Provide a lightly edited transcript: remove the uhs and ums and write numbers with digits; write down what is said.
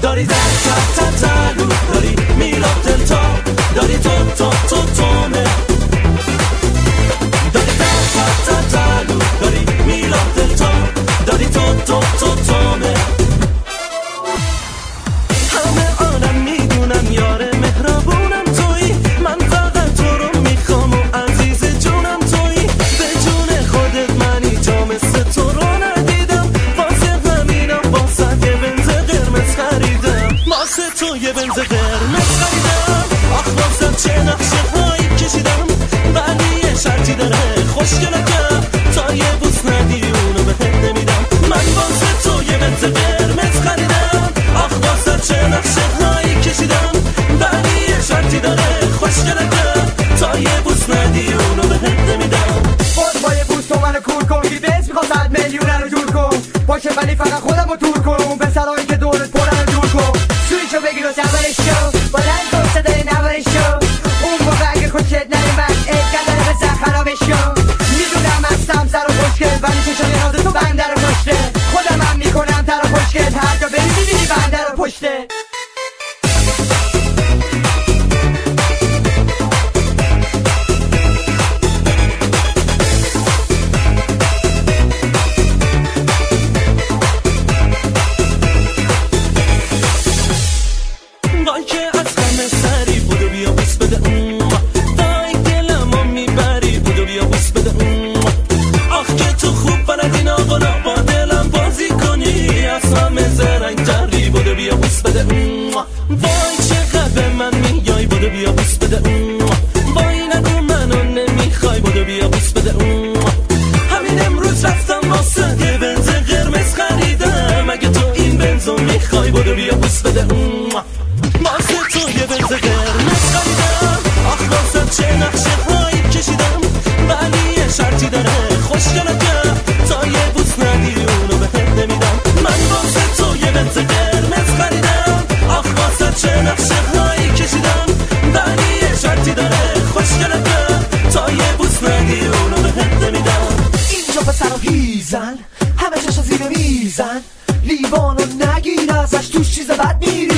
داری در تحت تلو داری میراب دلتا داری تو تومه داری در تحت تلو داری میراب دلتا داری تو تومه همه عالم میدونم یار مهربونم تویی من فقط تو رو میخوام و عزیز جونم تویی به جون خودت منی جا مثل تو رو ندیدم واسه همینم واسه یه بنز قرمز خریدم واسه تو یه بنز قرمز خریدم آخ واسه چه نقشه هایی کشیدم ولی یه شرطی داره خوشگلکم تا یه بوس ندی اونو بهت نمیدم من واسه تو یه بنز قرمز خریدم آخ واسه چه نقشه هایی کشیدم ولی یه شرطی داره خوشگلکم تا یه بوس ندی اونو بهت نمیدم باز با یه بوس تو منو کور کن بی بس میخواد 100 میلیون رو جور کن باشه ولی فقط خودم رو تور کن اون پسرایی که دورت پرن رو دور کن سویچو بگیر و تبرش شو بلند کن صدای نبرش شو اون موقع اگه خوشت نمیمد قدر بزن خرابش شو میدونم هستم سر و خوشگل ولی چشم ناز تو بنده رو پشته خودم هم میکنم تر و خوشگل هر جا بری میبینی بنده رو پشته وای که از همه سری بودو بیا بوس بده وای دلمو میبری بودو بیا بوس بده آخ که تو خوب بلدین آقا با دلم بازی کنی از همه زرنگ تری بودو بیا بوس بده وای چقدر به من میای بودو بیا بوس بده وای نگو منو نمیخوای بودو بیا بوس بده همین امروز رفتم واسه یه بنز قرمز خریدم اگه تو این بنزو میخوای بودو بیا بوس بده واسه تو یه بنز قرمز خریدم آخ واسه چه نقشه هایی کشیدم ولی یه شرطی داره خوشگلکم تا یه بوس ندی اونو بهت نمیدم من واسه تو یه بنز قرمز خریدم آخ واسه چه نقشه هایی کشیدم ولی یه شرطی داره خوشگلکم تا یه بوس ندی اونو بهت نمیدم اینجا پسر و هیزن همه چشا زیر میزن لیوانو نگیر ازش توش چیز بد میری